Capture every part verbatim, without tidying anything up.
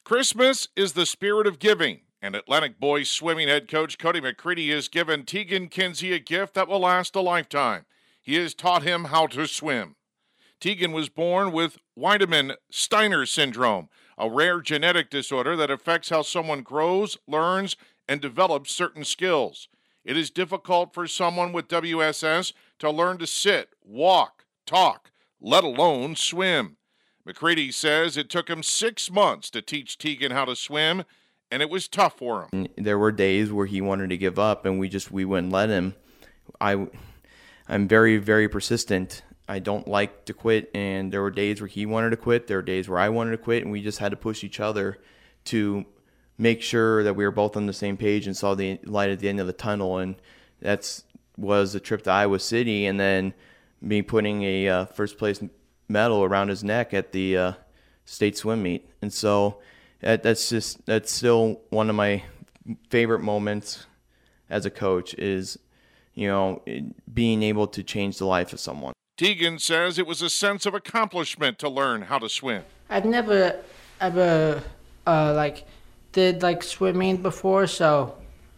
Christmas is the spirit of giving, and Atlantic Boys Swimming head coach Cody McCready has given Tegan Kinsey a gift that will last a lifetime. He has taught him how to swim. Tegan was born with Wiedemann-Steiner syndrome, a rare genetic disorder that affects how someone grows, learns, and develops certain skills. It is difficult for someone with W S S to learn to sit, walk, talk, let alone swim. McCready says it took him six months to teach Tegan how to swim, and it was tough for him. There were days where he wanted to give up, and we just we wouldn't let him. I, I'm very, very persistent. I don't like to quit, and there were days where he wanted to quit. There were days where I wanted to quit, and we just had to push each other to make sure that we were both on the same page and saw the light at the end of the tunnel. And that's was the trip to Iowa City, and then me putting a uh, first place medal around his neck at the uh, state swim meet. And so that, that's just that's still one of my favorite moments as a coach is, you know, being able to change the life of someone. Tegan says it was a sense of accomplishment to learn how to swim. I've never ever uh, like did like swimming before, so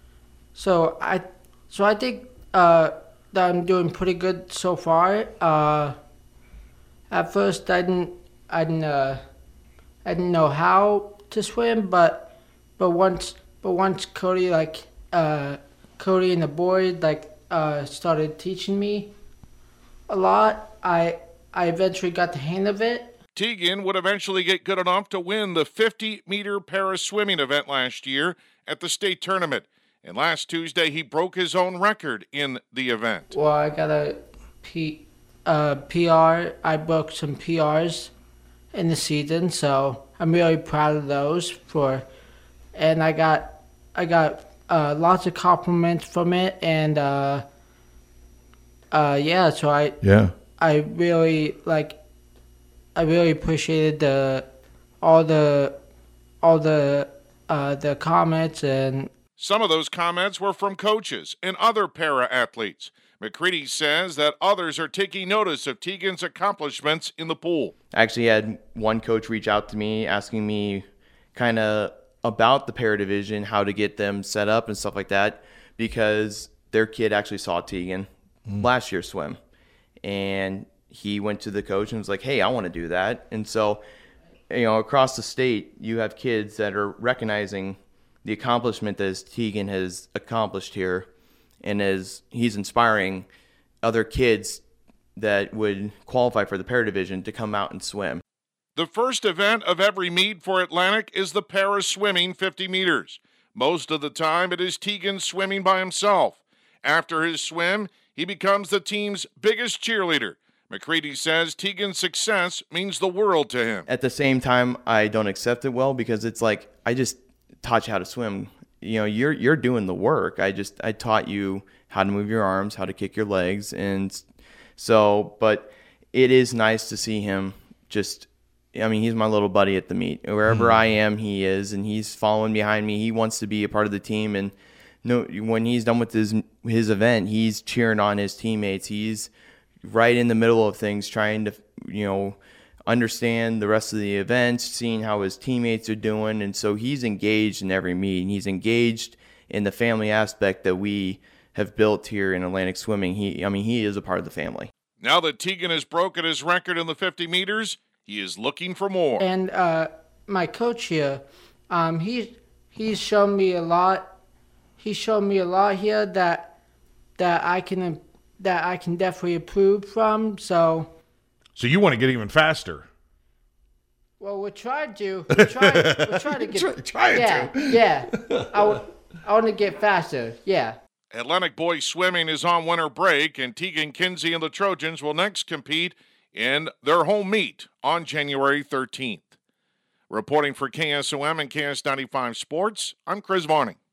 so I so I think uh, that I'm doing pretty good so far. Uh, at first, I didn't I didn't uh, I didn't know how to swim, but but once but once Cody like uh, Cody and the boys like uh, started teaching me a lot, I I eventually got the hang of it. Tegan would eventually get good enough to win the fifty-meter para swimming event last year at the state tournament. And last Tuesday, he broke his own record in the event. Well, I got a P, uh, P R. I broke some P Rs in the season, so I'm really proud of those. For, and I got I got uh, lots of compliments from it, and uh, uh, yeah, so I yeah I really like I really appreciated the all the all the uh, the comments. And some of those comments were from coaches and other para-athletes. McCready says that others are taking notice of Tegan's accomplishments in the pool. I actually had one coach reach out to me asking me kind of about the para division, how to get them set up and stuff like that, because their kid actually saw Tegan mm. last year swim. And he went to the coach and was like, hey, I want to do that. And so, you know, across the state, you have kids that are recognizing the accomplishment that Tegan has accomplished here, and as he's inspiring other kids that would qualify for the para division to come out and swim. The first event of every meet for Atlantic is the para swimming fifty meters. Most of the time, it is Tegan swimming by himself. After his swim, he becomes the team's biggest cheerleader. McCready says Tegan's success means the world to him. At the same time, I don't accept it well, because it's like, I just taught you how to swim. You know, you're you're doing the work. I just I taught you how to move your arms, how to kick your legs, and so. But it is nice to see him just. I mean, he's my little buddy at the meet. Wherever mm. I am, he is, and he's following behind me. He wants to be a part of the team, and no, when he's done with his his event, he's cheering on his teammates. He's right in the middle of things, trying to, you know, understand the rest of the event, seeing how his teammates are doing. And so he's engaged in every meet, and he's engaged in the family aspect that we have built here in Atlantic Swimming. He, I mean, he is a part of the family. Now that Tegan has broken his record in the fifty meters, he is looking for more. And uh, my coach here, um, he, he's shown me a lot. He's shown me a lot here that that I can that I can definitely improve from. So, so you want to get even faster? Well, we're trying to. We're trying, we're trying to get. Try, trying yeah, to. Yeah, I, w- I want to get faster. Yeah. Atlantic Boys Swimming is on winter break, and Tegan Kinsey and the Trojans will next compete in their home meet on January thirteenth. Reporting for K S O M and K S ninety-five Sports, I'm Chris Varning.